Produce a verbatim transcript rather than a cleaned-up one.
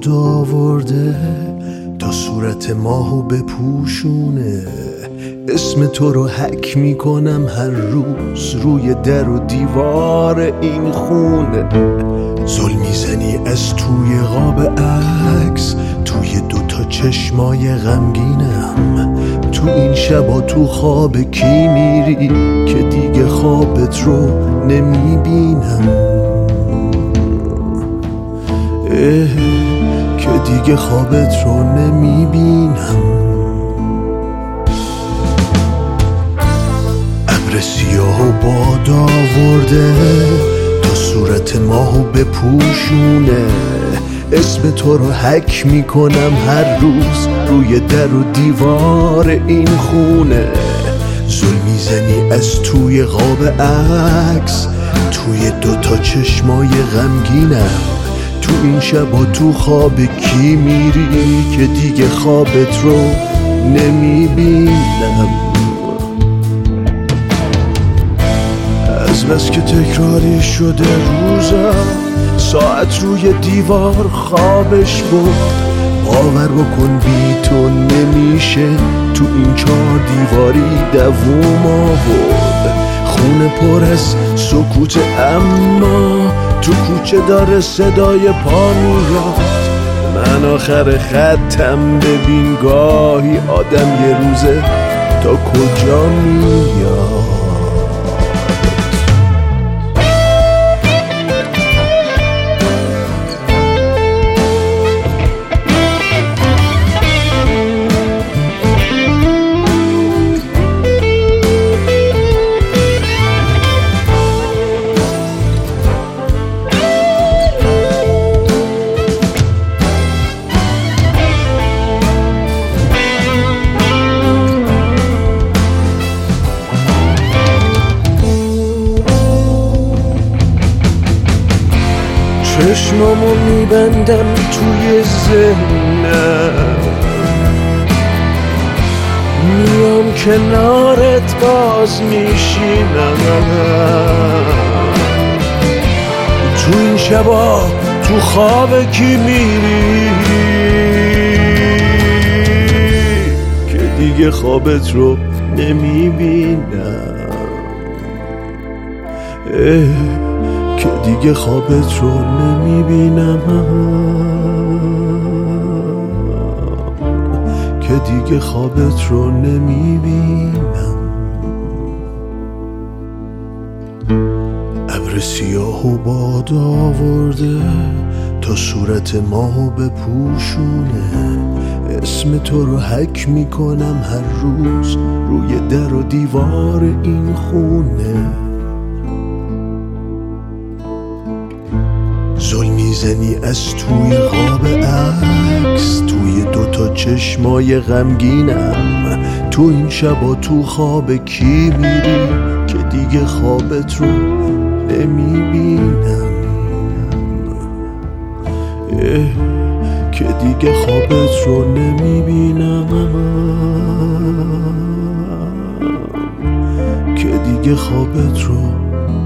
باد آورده تا صورت ماهو بپوشونه. اسم تو رو حک میکنم هر روز روی در و دیوار این خونه. زل میزنی از توی قاب عکس توی دوتا چشمای غمگینم. تو این شبا تو خواب کی میری که دیگه خوابت رو نمیبینم. اه که دیگه خوابت رو نمیبینم. ابر سیاه و باد آورده تا صورت ماهو بپوشونه. اسم تو رو حک میکنم هر روز روی در و دیوار این خونه. زل میزنی از توی قاب عکس توی دوتا چشمای غمگینم. تو این شبا تو خواب کی میری که دیگه خوابت رو نمیبینم. از بس که تکراری شده روزم ساعت روی دیوار خوابش بود. باور بکن بی تو نمیشه تو این چهار دیواری دووم آورد. خونه پر از سکوت اما تو کوچه داره صدای پا میاد. من آخر خطم ببین گاهی آدم یه روزه تا کجا میاد. چشمامو میبندم توی ذهنم میام کنارت باز میشینم. تو این شبا تو خواب کی میری که دیگه خوابت رو نمیبینم. که دیگه خوابت رو نمیبینم. که دیگه خوابت رو نمیبینم. ابر سیاه و باد آورده تا صورت ماهو بپوشونه. اسم تو رو حک میکنم هر روز روی در و دیوار این خونه. زل میزنی از توی خواب عکس توی دوتا چشمای غمگینم. تو این شبا تو خواب کی میری که دیگه خوابت رو نمیبینم. که دیگه خوابت رو نمیبینم. که دیگه خوابت رو